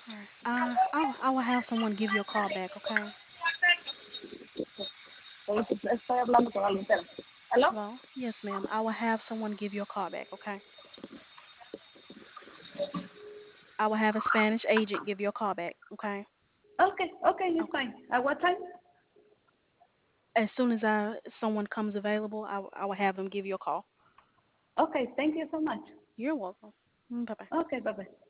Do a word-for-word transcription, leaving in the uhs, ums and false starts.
All right. Uh, I'll I will have someone give you a call back. Okay. Estoy estoy hablando con alguien. Espera. ¿Aló? Hello. Yes, ma'am. I will have someone give you a call back. Okay. I will have a Spanish agent give you a call back. Okay. Okay, okay, it's Okay. fine. At what time? As soon as I someone comes available, I will- I will have them give you a call. Okay, thank you so much. You're welcome. Bye bye. Okay, bye bye.